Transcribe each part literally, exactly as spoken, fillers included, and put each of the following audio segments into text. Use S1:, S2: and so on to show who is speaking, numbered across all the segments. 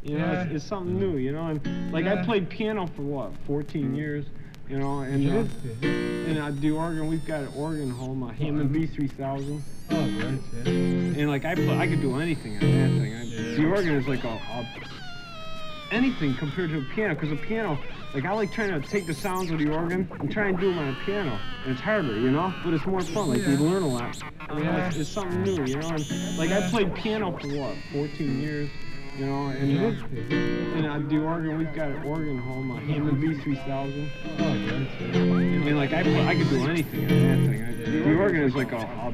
S1: You know,
S2: Yeah.
S1: it's, it's something new, you know. And like I
S2: Yeah.
S1: played piano for what, fourteen years, you know, and
S2: Yeah.
S1: uh, and I do organ. We've got an organ home, a Hammond B three thousand.
S2: Oh, great, yeah.
S1: And like I play, I could do anything on that thing. I,
S2: Yeah.
S1: The organ is like a, a anything compared to a piano, because a piano, like I like trying to take the sounds of the organ and try and do them on a piano, and it's harder, you know, but it's more fun. Like
S2: Yeah.
S1: you learn a lot. You know,
S2: Yeah.
S1: it's, it's something new, you know. And like I played piano for what, fourteen years, you know, and
S2: Yeah.
S1: uh, and I do organ. We've got an organ home, a Hammond B three thousand.
S2: Oh, great, yeah.
S1: And like I play, I could do anything on that thing. I, the organ is like a, a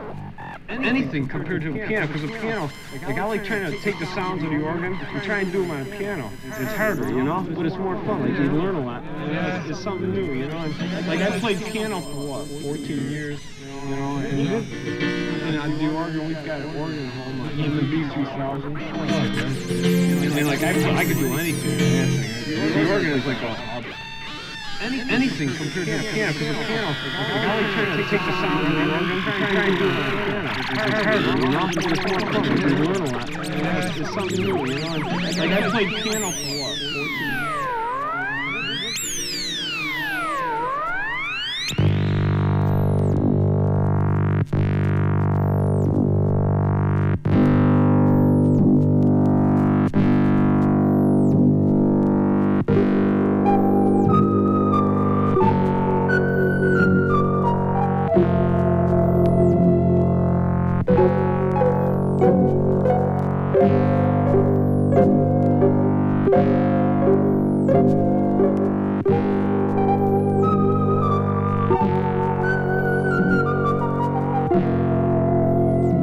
S1: anything compared to a piano, because a piano, like I like trying to take the sounds of the organ and try and do them on a piano. It's harder, you know, but it's more fun. Like you learn a lot.
S2: Yeah.
S1: It's, it's something new, you know. And like I played piano for what, fourteen years, you know, and uh, and I do organ. We've got an organ home, a Hammond B three thousand.
S2: Oh, great, yeah.
S1: And like I, play, I could do anything on that thing. The organ is like a, a Any, anything compared to a piano, because a piano, like I like trying to take the sound of the organ and try and do it on a piano. It's harder, you know, but it's more fun. Like you learn a lot. It's, it's something new, you know. And like I played piano for what, fourteen years.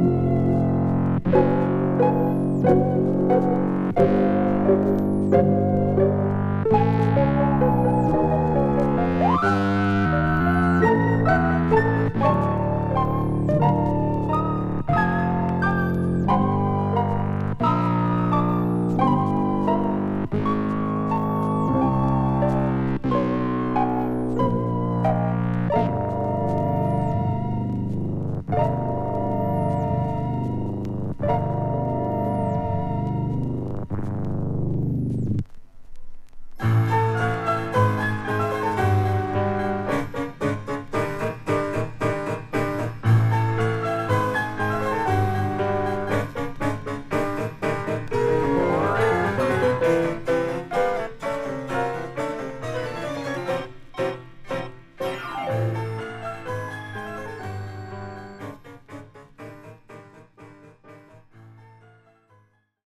S1: Thank you.